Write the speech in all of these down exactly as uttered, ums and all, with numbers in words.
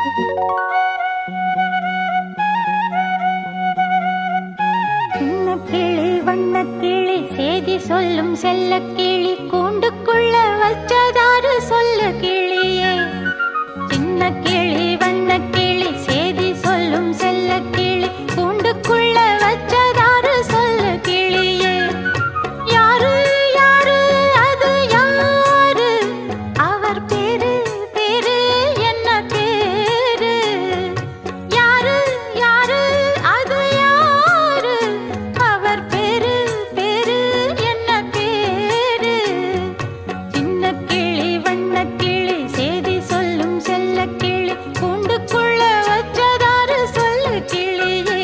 கிளி வண்ண கிளி சேதி சொல்லும் செல்ல கிளி கூண்டுக்குள்ள வச்சதாறு சொல்ல கிளியே. சின்ன கிளி வண்ண கிளி சேதி சொல்லும் செல்ல கிளி கூண்டுக்குள்ள வச்சதாறு சொல்ல கிளியே. யாரு யாரு அது யாரு, அவர் பேரு பேரு என்ன பேரு. யாரு யாரு அது யாரு, அவர் பேரு பேரு என்ன பேரு. சின்ன கிளி வண்ண கிளி சேதி சொல்லும் செல்ல கிளி கூண்டுக்குள்ள வச்சதாறு சொல்ல கிளியே.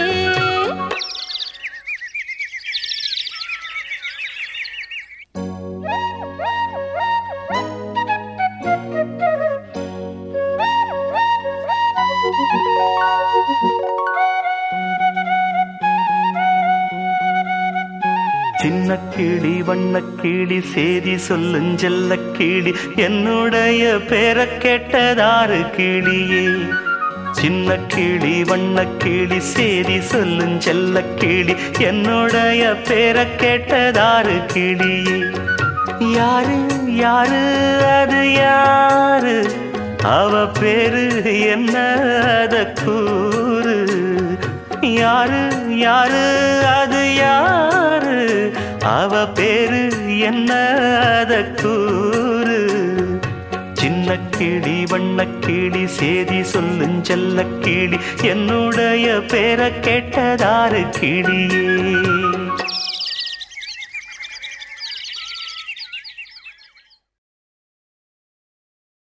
சின்ன கிளி வண்ண கிளி சேதி சொல்லும் செல்ல கிளி என்னுடைய பேரை கேட்டதாறு கிளியே. சின்ன கிளி வண்ண கிளி சேதி சொல்லும் செல்ல கிளி என்னுடைய பேரை கேட்டதாறு கிளியே. யாரு யாரு அது யாரு, அவ பேரு என்ன அத கூறு. யாரு யாரு அது யாரு, அவ பேரு என்ன அத கூறு. சின்ன கிளி வண்ண கிளி சேதி சொல்லும் செல்ல கிளி என்னுடைய பேரை கேட்டதாறு கிளியே.